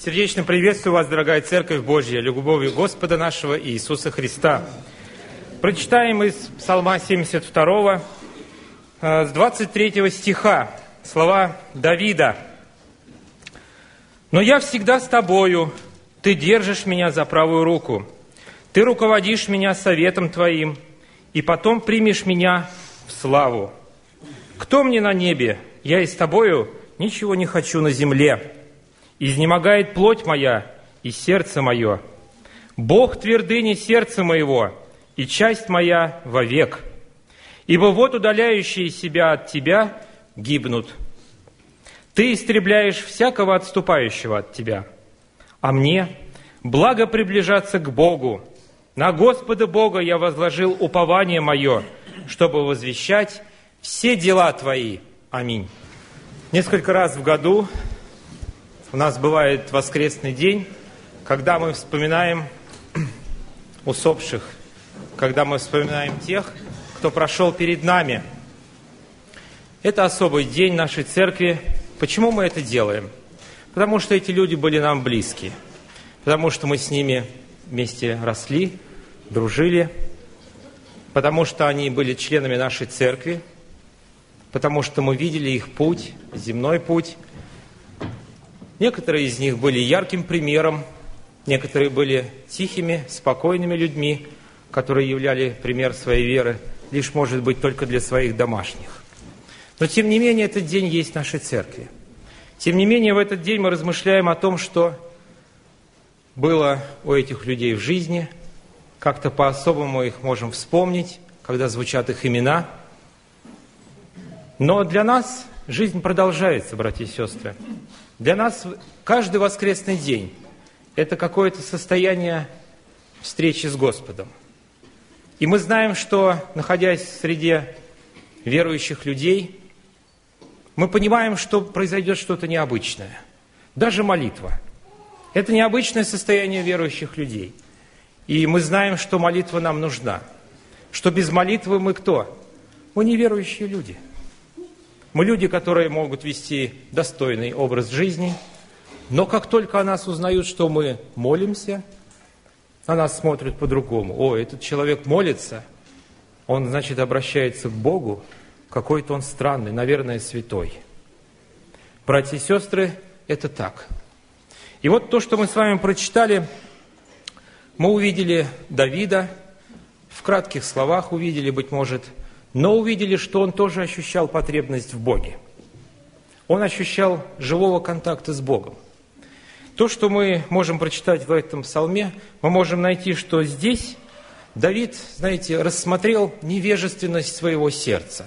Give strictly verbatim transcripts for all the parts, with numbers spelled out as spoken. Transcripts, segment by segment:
Сердечно приветствую вас, дорогая Церковь Божья, любовью Господа нашего Иисуса Христа. Прочитаем из Псалма семьдесят второго, с двадцать третьего стиха, слова Давида. «Но я всегда с тобою, ты держишь меня за правую руку, ты руководишь меня советом твоим, и потом примешь меня в славу. Кто мне на небе? Я и с тобою ничего не хочу на земле. Изнемогает плоть моя и сердце мое. Бог твердыни сердца моего, и часть моя вовек. Ибо вот удаляющие себя от тебя гибнут. Ты истребляешь всякого отступающего от тебя. А мне благо приближаться к Богу. На Господа Бога я возложил упование мое, чтобы возвещать все дела твои. Аминь». Несколько раз в году у нас бывает воскресный день, когда мы вспоминаем усопших, когда мы вспоминаем тех, кто прошел перед нами. Это особый день нашей церкви. Почему мы это делаем? Потому что эти люди были нам близки, потому что мы с ними вместе росли, дружили, потому что они были членами нашей церкви, потому что мы видели их путь, земной путь. Некоторые из них были ярким примером, некоторые были тихими, спокойными людьми, которые являли пример своей веры, лишь, может быть, только для своих домашних. Но, тем не менее, этот день есть в нашей церкви. Тем не менее, в этот день мы размышляем о том, что было у этих людей в жизни, как-то по-особому их можем вспомнить, когда звучат их имена. Но для нас жизнь продолжается, братья и сестры. Для нас каждый воскресный день – это какое-то состояние встречи с Господом. И мы знаем, что, находясь среди верующих людей, мы понимаем, что произойдет что-то необычное. Даже молитва – это необычное состояние верующих людей. И мы знаем, что молитва нам нужна. Что без молитвы мы кто? Мы неверующие люди. Мы люди, которые могут вести достойный образ жизни, но как только о нас узнают, что мы молимся, на нас смотрят по-другому. О, этот человек молится, он, значит, обращается к Богу, какой-то он странный, наверное, святой. Братья и сестры, это так. И вот то, что мы с вами прочитали, мы увидели Давида, в кратких словах увидели, быть может, но увидели, что он тоже ощущал потребность в Боге. Он ощущал живого контакта с Богом. То, что мы можем прочитать в этом псалме, мы можем найти, что здесь Давид, знаете, рассмотрел невежественность своего сердца.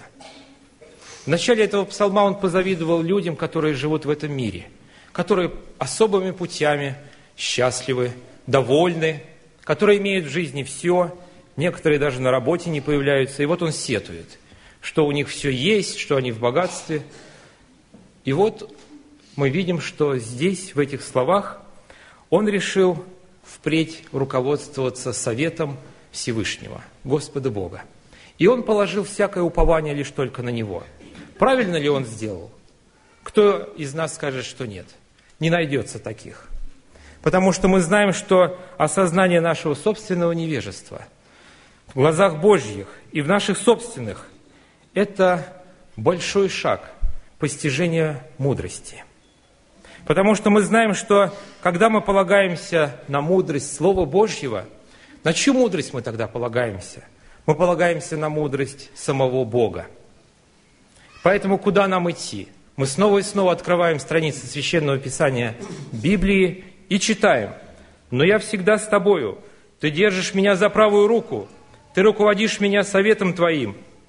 В начале этого псалма он позавидовал людям, которые живут в этом мире, которые особыми путями счастливы, довольны, которые имеют в жизни все. Некоторые даже на работе не появляются. И вот он сетует, что у них все есть, что они в богатстве. И вот мы видим, что здесь, в этих словах, он решил впредь руководствоваться советом Всевышнего, Господа Бога. И он положил всякое упование лишь только на Него. Правильно ли он сделал? Кто из нас скажет, что нет? Не найдется таких. Потому что мы знаем, что осознание нашего собственного невежества – в глазах Божьих и в наших собственных – это большой шаг постижения мудрости. Потому что мы знаем, что когда мы полагаемся на мудрость Слова Божьего, на чью мудрость мы тогда полагаемся? Мы полагаемся на мудрость самого Бога. Поэтому куда нам идти? Мы снова и снова открываем страницы Священного Писания Библии и читаем: «Но я всегда с тобою, ты держишь меня за правую руку, ты руководишь меня советом твоим».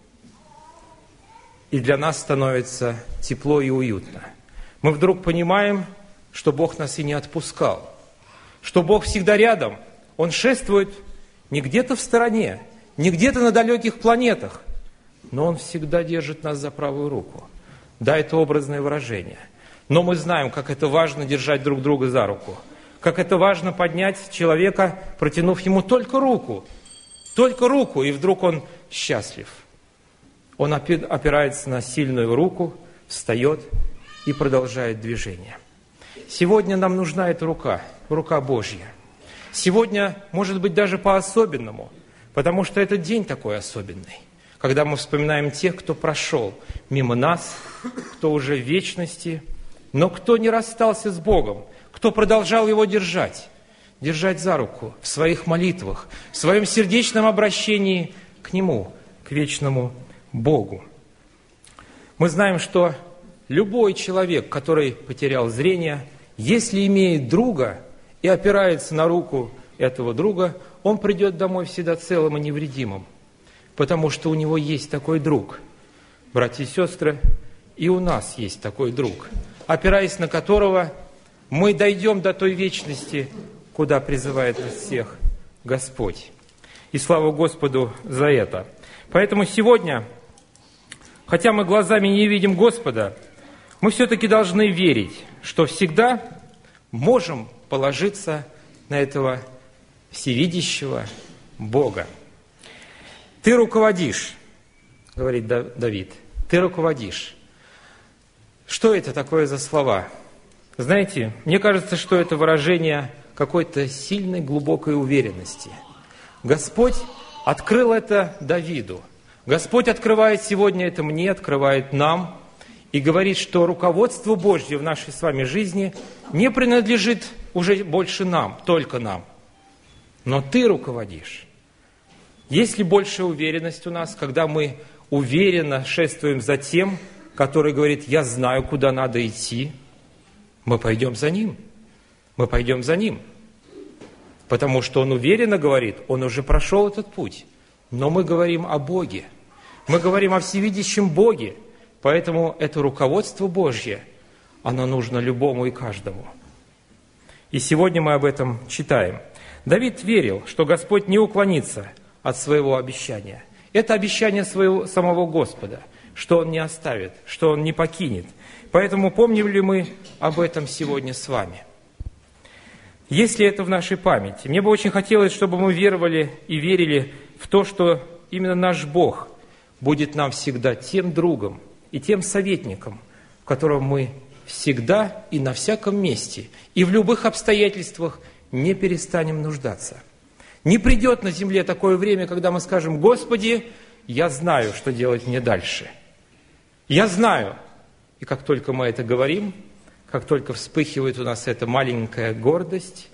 И для нас становится тепло и уютно. Мы вдруг понимаем, что Бог нас и не отпускал, что Бог всегда рядом. Он шествует не где-то в стороне, не где-то на далеких планетах, но Он всегда держит нас за правую руку. Да, это образное выражение. Но мы знаем, как это важно держать друг друга за руку, как это важно поднять человека, протянув ему только руку, только руку, и вдруг он счастлив. Он опирается на сильную руку, встает и продолжает движение. Сегодня нам нужна эта рука, рука Божья. Сегодня, может быть, даже по-особенному, потому что этот день такой особенный, когда мы вспоминаем тех, кто прошел мимо нас, кто уже в вечности, но кто не расстался с Богом, кто продолжал Его держать, держать за руку в своих молитвах, в своем сердечном обращении к Нему, к вечному Богу. Мы знаем, что любой человек, который потерял зрение, если имеет друга и опирается на руку этого друга, он придет домой всегда целым и невредимым, потому что у него есть такой друг. Братья и сестры, и у нас есть такой друг, опираясь на которого мы дойдем до той вечности, куда призывает нас всех Господь. И слава Господу за это. Поэтому сегодня, хотя мы глазами не видим Господа, мы все-таки должны верить, что всегда можем положиться на этого всевидящего Бога. «Ты руководишь», — говорит Давид, — «ты руководишь». Что это такое за слова? Знаете, мне кажется, что это выражение какой-то сильной, глубокой уверенности. Господь открыл это Давиду. Господь открывает сегодня это мне, открывает нам и говорит, что руководство Божье в нашей с вами жизни не принадлежит уже больше нам, только нам. Но Ты руководишь. Есть ли большая уверенность у нас, когда мы уверенно шествуем за тем, который говорит: «Я знаю, куда надо идти», мы пойдем за Ним. Мы пойдем за Ним. Потому что Он уверенно говорит, Он уже прошел этот путь. Но мы говорим о Боге. Мы говорим о всевидящем Боге. Поэтому это руководство Божье, оно нужно любому и каждому. И сегодня мы об этом читаем. Давид верил, что Господь не уклонится от своего обещания. Это обещание своего самого Господа, что Он не оставит, что Он не покинет. Поэтому помним ли мы об этом сегодня с вами? Есть ли это в нашей памяти? Мне бы очень хотелось, чтобы мы веровали и верили в то, что именно наш Бог будет нам всегда тем другом и тем советником, в котором мы всегда и на всяком месте, и в любых обстоятельствах не перестанем нуждаться. Не придет на земле такое время, когда мы скажем: «Господи, я знаю, что делать мне дальше. Я знаю». И как только мы это говорим, как только вспыхивает у нас эта маленькая гордость,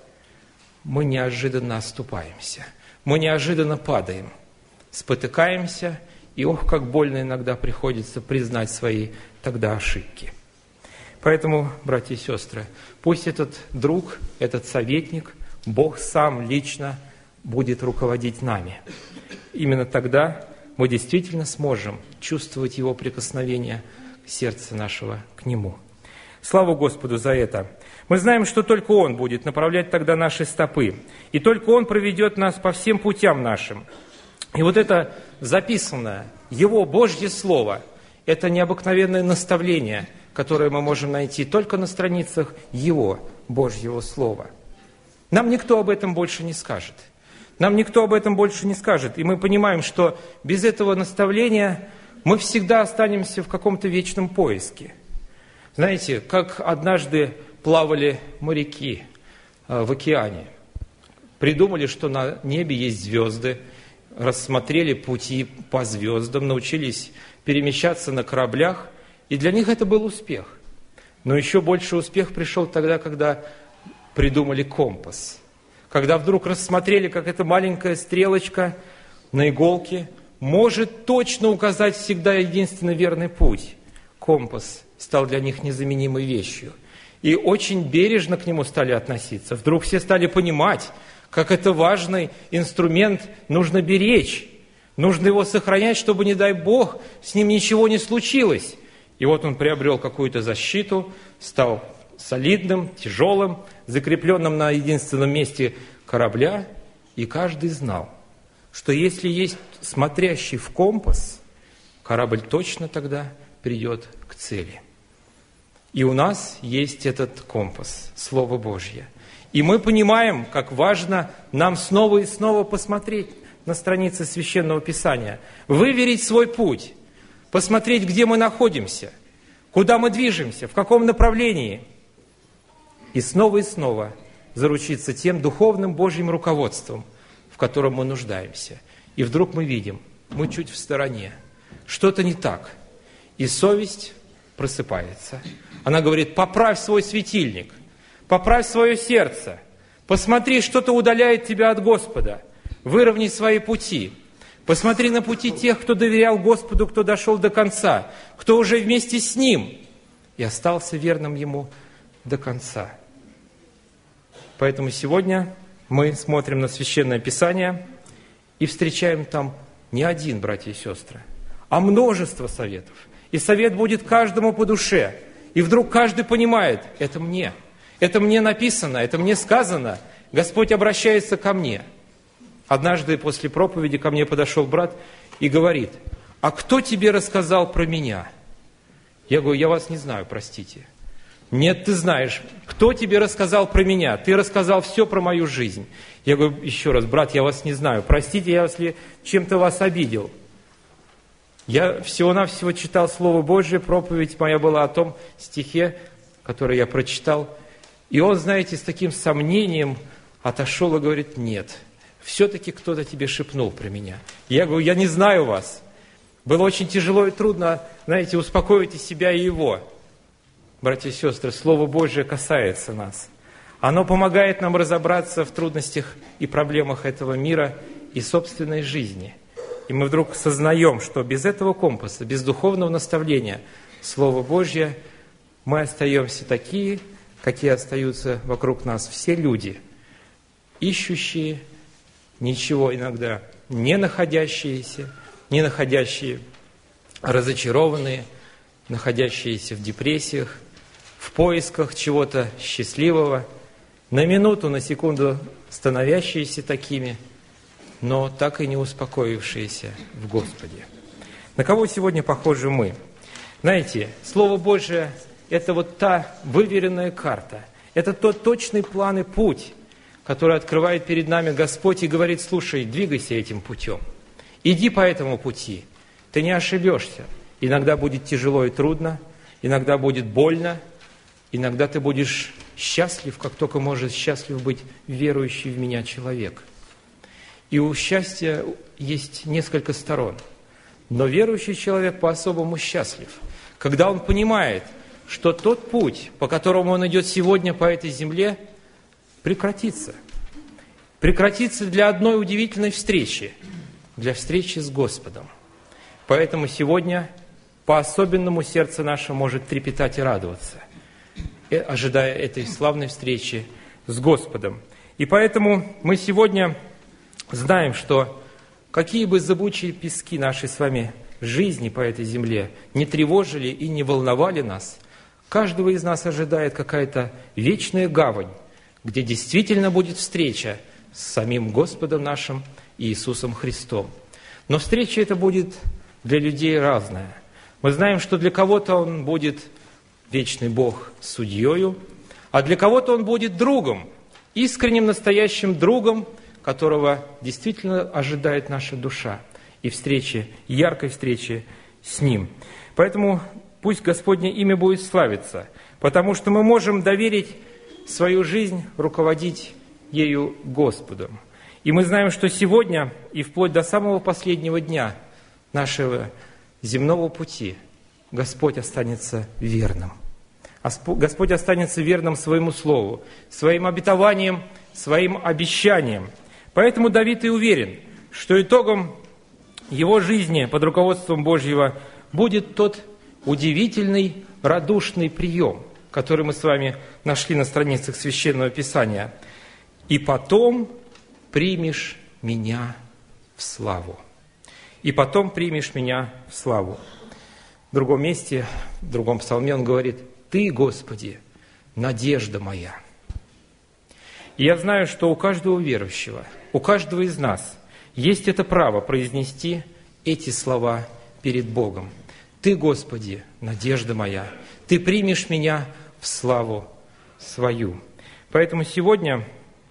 мы неожиданно оступаемся, мы неожиданно падаем, спотыкаемся, и ох, как больно иногда приходится признать свои тогда ошибки. Поэтому, братья и сестры, пусть этот друг, этот советник, Бог сам лично будет руководить нами. Именно тогда мы действительно сможем чувствовать Его прикосновение к сердцу нашего к Нему. Слава Господу за это! Мы знаем, что только Он будет направлять тогда наши стопы, и только Он проведет нас по всем путям нашим. И вот это записанное Его Божье Слово, это необыкновенное наставление, которое мы можем найти только на страницах Его Божьего Слова. Нам никто об этом больше не скажет. Нам никто об этом больше не скажет. И мы понимаем, что без этого наставления мы всегда останемся в каком-то вечном поиске. Знаете, как однажды плавали моряки в океане. Придумали, что на небе есть звезды, рассмотрели пути по звездам, научились перемещаться на кораблях, и для них это был успех. Но еще больше успех пришел тогда, когда придумали компас. Когда вдруг рассмотрели, как эта маленькая стрелочка на иголке может точно указать всегда единственно верный путь. Компас стал для них незаменимой вещью. И очень бережно к нему стали относиться. Вдруг все стали понимать, как это важный инструмент нужно беречь. Нужно его сохранять, чтобы, не дай Бог, с ним ничего не случилось. И вот он приобрел какую-то защиту, стал солидным, тяжелым, закрепленным на единственном месте корабля. И каждый знал, что если есть смотрящий в компас, корабль точно тогда придет к цели. И у нас есть этот компас, Слово Божье. И мы понимаем, как важно нам снова и снова посмотреть на страницы Священного Писания, выверить свой путь, посмотреть, где мы находимся, куда мы движемся, в каком направлении. и снова и снова заручиться тем духовным Божьим руководством, в котором мы нуждаемся. И вдруг мы видим, мы чуть в стороне, что-то не так. И совесть просыпается. Она говорит: поправь свой светильник, поправь свое сердце, посмотри, что-то удаляет тебя от Господа, выровняй свои пути. Посмотри на пути тех, кто доверял Господу, кто дошел до конца, кто уже вместе с Ним и остался верным Ему до конца. Поэтому сегодня мы смотрим на Священное Писание и встречаем там не один, братья и сестры, а множество советов. И совет будет каждому по душе. И вдруг каждый понимает: это мне, это мне написано, это мне сказано, Господь обращается ко мне. Однажды после проповеди ко мне подошел брат и говорит: а кто тебе рассказал про меня? Я говорю: я вас не знаю, простите. Нет, ты знаешь. Кто тебе рассказал про меня? Ты рассказал все про мою жизнь. Я говорю еще раз: брат, я вас не знаю. Простите, если чем-то вас обидел. Я всего-навсего читал Слово Божие, проповедь моя была о том стихе, который я прочитал. И он, знаете, с таким сомнением отошел и говорит: нет, все-таки кто-то тебе шепнул про меня. Я говорю: я не знаю вас. Было очень тяжело и трудно, знаете, успокоить и себя, и его. Братья и сестры, Слово Божие касается нас. Оно помогает нам разобраться в трудностях и проблемах этого мира и собственной жизни. И мы вдруг сознаем, что без этого компаса, без духовного наставления Слова Божье, мы остаемся такие, какие остаются вокруг нас все люди, ищущие, ничего иногда не находящиеся, не находящие, разочарованные, находящиеся в депрессиях, в поисках чего-то счастливого, на минуту, на секунду становящиеся такими, но так и не успокоившиеся в Господе. На кого сегодня похожи мы? Знаете, Слово Божие – это вот та выверенная карта, это тот точный план и путь, который открывает перед нами Господь и говорит: слушай, двигайся этим путем, иди по этому пути, ты не ошибешься. Иногда будет тяжело и трудно, иногда будет больно, иногда ты будешь счастлив, как только может счастлив быть верующий в Меня человек. И у счастья есть несколько сторон. Но верующий человек по-особому счастлив, когда он понимает, что тот путь, по которому он идет сегодня по этой земле, прекратится. Прекратится для одной удивительной встречи, для встречи с Господом. Поэтому сегодня по-особенному сердце наше может трепетать и радоваться, ожидая этой славной встречи с Господом. И поэтому мы сегодня знаем, что какие бы зыбучие пески нашей с вами жизни по этой земле не тревожили и не волновали нас, каждого из нас ожидает какая-то вечная гавань, где действительно будет встреча с самим Господом нашим Иисусом Христом. Но встреча эта будет для людей разная. Мы знаем, что для кого-то Он будет вечный Бог судьею, а для кого-то Он будет другом, искренним настоящим другом, которого действительно ожидает наша душа, и встречи, яркой встречи с Ним. Поэтому пусть Господне имя будет славиться, потому что мы можем доверить свою жизнь, руководить ею Господу. И мы знаем, что сегодня и вплоть до самого последнего дня нашего земного пути Господь останется верным. Господь останется верным своему слову, своим обетованиям, своим обещаниям. Поэтому Давид и уверен, что итогом его жизни под руководством Божьего будет тот удивительный, радушный прием, который мы с вами нашли на страницах Священного Писания. «И потом примешь меня в славу». «И потом примешь меня в славу». В другом месте, в другом псалме он говорит: «Ты, Господи, надежда моя». И я знаю, что у каждого верующего, у каждого из нас есть это право произнести эти слова перед Богом. «Ты, Господи, надежда моя, Ты примешь меня в славу свою». Поэтому сегодня,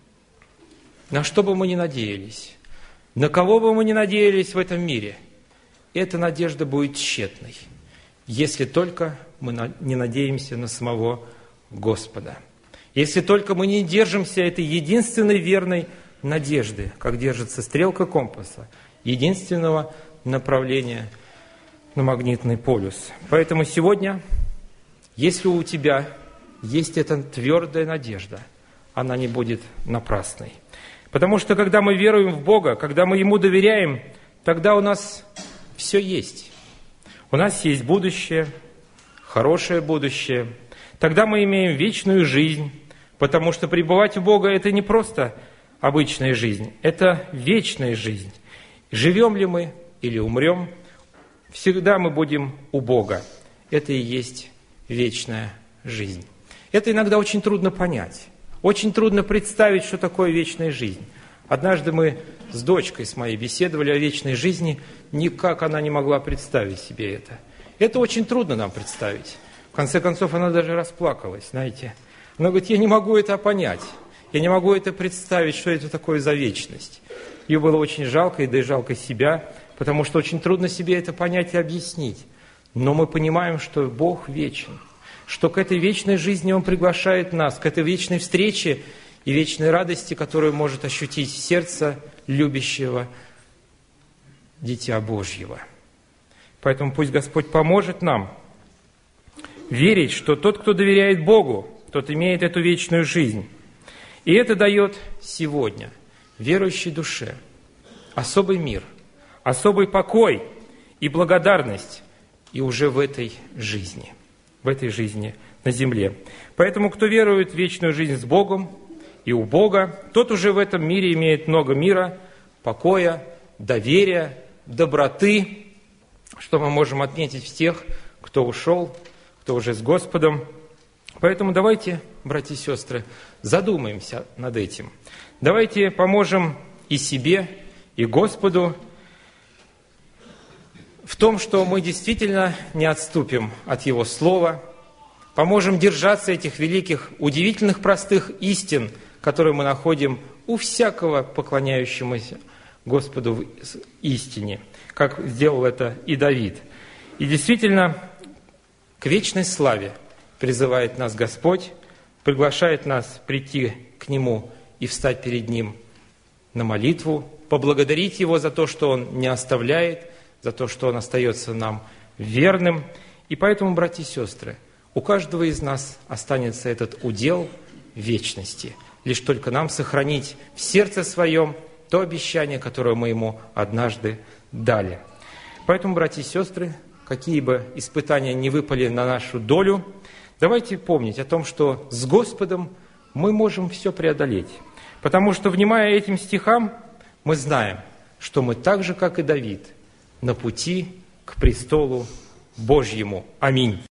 на что бы мы ни надеялись, на кого бы мы ни надеялись в этом мире, эта надежда будет тщетной, если только мы не надеемся на самого Господа. Если только мы не держимся этой единственной верной надежды, как держится стрелка компаса, единственного направления на магнитный полюс. Поэтому сегодня, если у тебя есть эта твердая надежда, она не будет напрасной. Потому что когда мы веруем в Бога, когда мы Ему доверяем, тогда у нас все есть. У нас есть будущее, хорошее будущее. Тогда мы имеем вечную жизнь, потому что пребывать у Бога – это не просто обычная жизнь, это вечная жизнь. Живем ли мы или умрем, всегда мы будем у Бога. Это и есть вечная жизнь. Это иногда очень трудно понять. Очень трудно представить, что такое вечная жизнь. Однажды мы с дочкой с моей беседовали о вечной жизни, никак она не могла представить себе это. Это очень трудно нам представить. В конце концов, она даже расплакалась, знаете. Она говорит, я не могу это понять, я не могу это представить, что это такое за вечность. Ее было очень жалко, и да и жалко себя, потому что очень трудно себе это понять и объяснить. Но мы понимаем, что Бог вечен, что к этой вечной жизни Он приглашает нас, к этой вечной встрече и вечной радости, которую может ощутить сердце любящего Дитя Божьего. Поэтому пусть Господь поможет нам верить, что тот, кто доверяет Богу, тот имеет эту вечную жизнь. И это дает сегодня верующей душе особый мир, особый покой и благодарность и уже в этой жизни, в этой жизни на земле. Поэтому, кто верует в вечную жизнь с Богом и у Бога, тот уже в этом мире имеет много мира, покоя, доверия, доброты, что мы можем отметить в тех, кто ушел, кто уже с Господом. Поэтому давайте, братья и сестры, задумаемся над этим. Давайте поможем и себе, и Господу в том, что мы действительно не отступим от Его Слова, поможем держаться этих великих, удивительных, простых истин, которые мы находим у всякого поклоняющегося Господу в истине, как сделал это и Давид. И действительно, к вечной славе призывает нас Господь, приглашает нас прийти к Нему и встать перед Ним на молитву, поблагодарить Его за то, что Он не оставляет, за то, что Он остается нам верным. И поэтому, братья и сестры, у каждого из нас останется этот удел вечности. Лишь только нам сохранить в сердце своем то обещание, которое мы Ему однажды дали. Поэтому, братья и сестры, какие бы испытания ни выпали на нашу долю, давайте помнить о том, что с Господом мы можем все преодолеть. Потому что, внимая этим стихам, мы знаем, что мы так же, как и Давид, на пути к престолу Божьему. Аминь.